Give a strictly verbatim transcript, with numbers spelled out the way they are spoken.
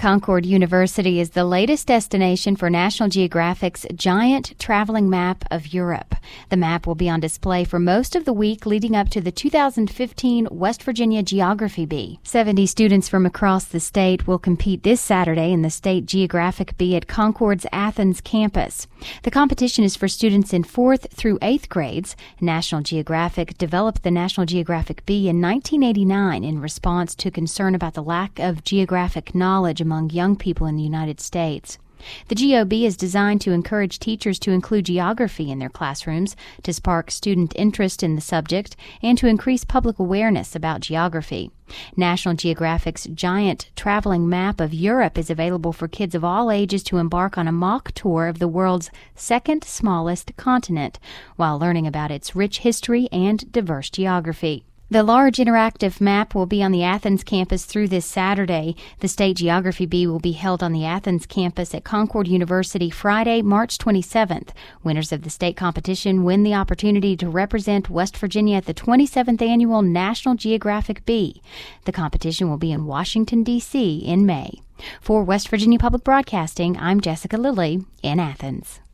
Concord University is the latest destination for National Geographic's giant traveling map of Europe. The map will be on display for most of the week leading up to the two thousand fifteen West Virginia Geography Bee. seventy students from across the state will compete this Saturday in the State Geographic Bee at Concord's Athens campus. The competition is for students in fourth through eighth grades. National Geographic developed the National Geographic Bee in nineteen eighty-nine in response to concern about the lack of geographic knowledge among young people in the United States. The G O B is designed to encourage teachers to include geography in their classrooms, to spark student interest in the subject, and to increase public awareness about geography. National Geographic's giant traveling map of Europe is available for kids of all ages to embark on a mock tour of the world's second smallest continent, while learning about its rich history and diverse geography. The large interactive map will be on the Athens campus through this Saturday. The State Geography Bee will be held on the Athens campus at Concord University Friday, March twenty-seventh. Winners of the state competition win the opportunity to represent West Virginia at the twenty-seventh Annual National Geographic Bee. The competition will be in Washington, D C in May. For West Virginia Public Broadcasting, I'm Jessica Lilly in Athens.